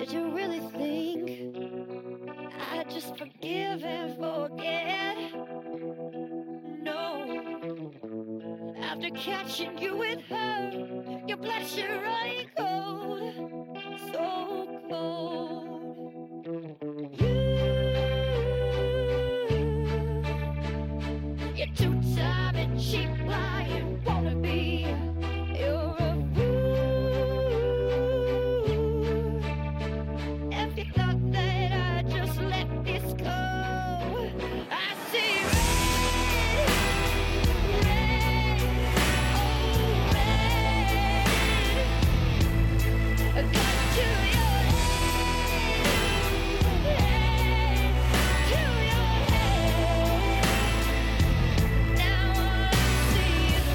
Did you really think I'd just forgive and forget? No. After catching you with her, your blood should running cold, so cold. You're two-time and cheap lying wannabe. You're a fool. If you thought that I'd just let this go, I see red, red, oh red. A gun to your head, to your head. Now all I see is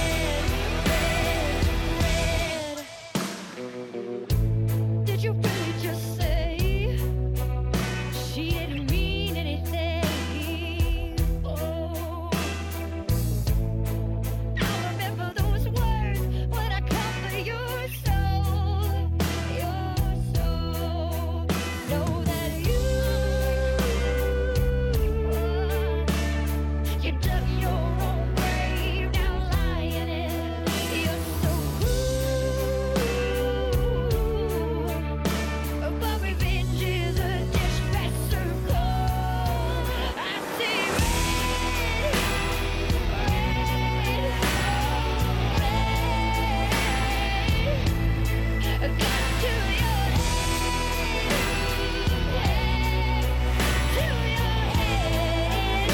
red, red, red. Did you really just say she didn't mean anything? Oh, I'll remember those words when I come for your soul, your soul. Know that you dug your own grave, now lying in it. You're so cruel. But revenge is a dish best served cold. I see red, red, oh red. A gun to your head, to your head.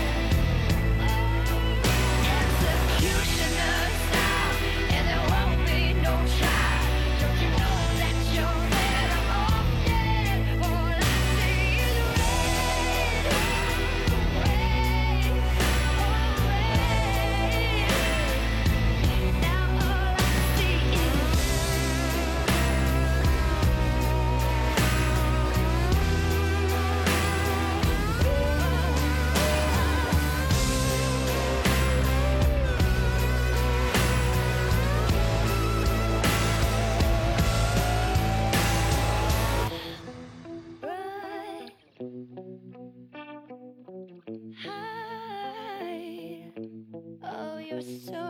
Executioner style, and there won't be no trial. Don't you know that you're better off dead? All I see is red, red, oh red. Now all I see run, hide. Oh, you're so